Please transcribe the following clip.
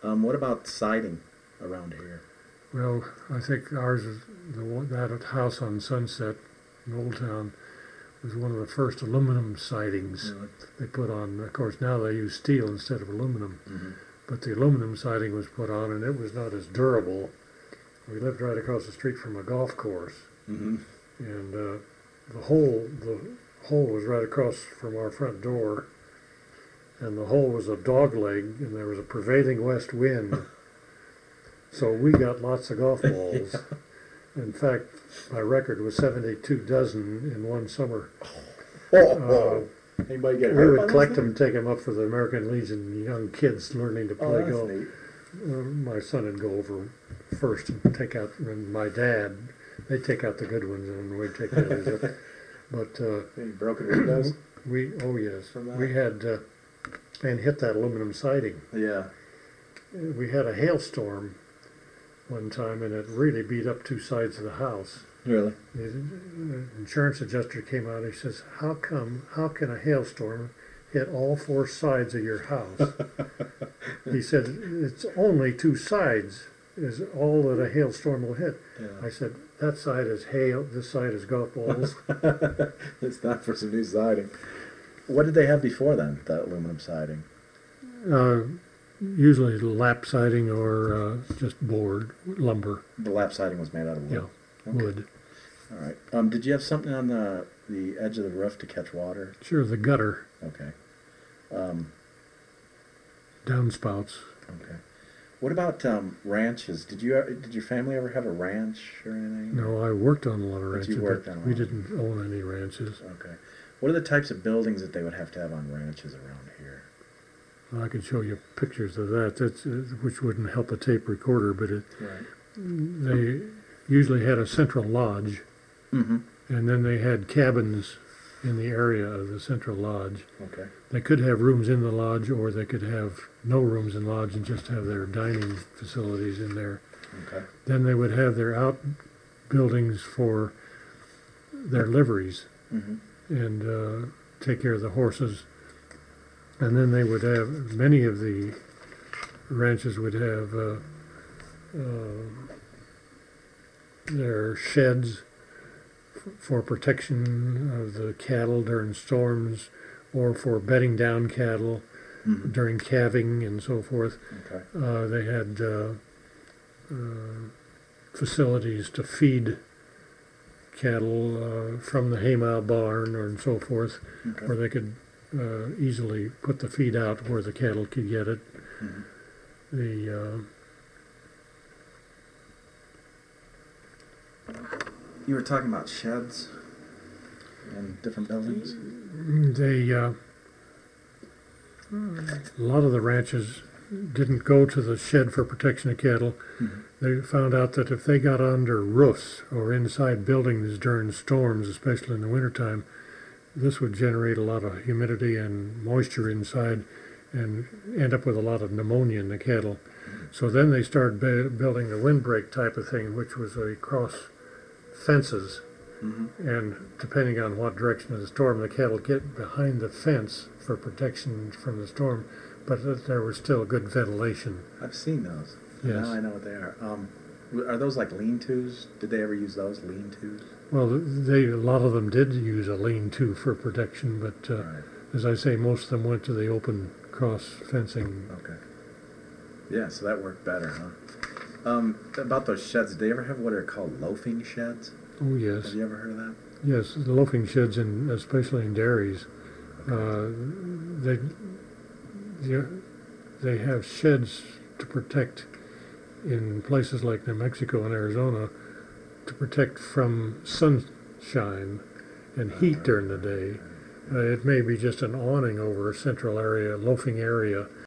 What about siding around here? Well, I think ours is that house on Sunset in Old Town was one of the first aluminum sidings Really? they put on. Of course, now they use steel instead of aluminum, Mm-hmm. but the aluminum siding was put on, and it was not as durable. We lived right across the street from a golf course, Mm-hmm. and the hole was right across from our front door, and the hole was a dog leg, and there was a prevailing west wind. So we got lots of golf balls. Yeah. In fact, my record was 72 dozen in one summer. Oh, anybody get We hurt? would collect them and take them up for the American Legion young kids learning to Oh, play that's golf. neat. My son would go over first and take out, and my dad, they'd take out the good ones and we'd take the others up. But Any broken windows? oh yes, From that? we had, and hit that aluminum siding. Yeah. We had a hailstorm one time, and it really beat up two sides of the house. Really? The insurance adjuster came out. He says, how can a hailstorm hit all four sides of your house? He said, it's only two sides is all that a hailstorm will hit. Yeah. I said, that side is hail, this side is golf balls. It's time for some new siding. What did they have before then, that aluminum siding? Usually lap siding or just board, lumber, The lap siding was made out of wood. yeah, wood. All right. Did you have something on the edge of the roof to catch water? Sure, the gutter, Okay. Um, downspouts. okay. What about ranches? Did your family ever have a ranch or anything? No, I worked on a lot of But ranches, you worked on a we lot. didn't own any ranches. Okay. What are the types of buildings that they would have to have on ranches around here? I could show you pictures of that. That's which wouldn't help a tape recorder, but Right. they usually had a central lodge, Mm-hmm. and then they had cabins in the area of the central lodge. Okay. They could have rooms in the lodge, or they could have no rooms in the lodge and just have their dining facilities in there. Okay. Then they would have their outbuildings for their liveries Mm-hmm. and take care of the horses. And then they would have, many of the ranches would have their sheds for protection of the cattle during storms or for bedding down cattle Mm-hmm. during calving and so forth. Okay. They had facilities to feed cattle from the haymow barn or and so forth, Okay. where they could easily put the feed out where the cattle could get it. Mhm. The You were talking about sheds and different buildings. A lot of the ranches didn't go to the shed for protection of cattle. Mm-hmm. They found out that if they got under roofs or inside buildings during storms, especially in the wintertime, this would generate a lot of humidity and moisture inside and end up with a lot of pneumonia in the cattle. So then they started building the windbreak type of thing, which was a cross fences. Mm-hmm. And depending on what direction of the storm, the cattle get behind the fence for protection from the storm, but there was still good ventilation. I've seen those. Yes. Now I know what they are. Are those like lean-tos? Did they ever use those lean-tos? Well, a lot of them did use a lean-to for protection, but Right. as I say, most of them went to the open cross fencing. Okay. Yeah, so that worked better, huh? About those sheds, did they ever have what are called loafing sheds? Oh yes, Have you ever heard of that? yes, the loafing sheds, especially in dairies, they they have sheds to protect in places like New Mexico and Arizona to protect from sunshine and heat during the day. It may be just an awning over a central area, loafing area,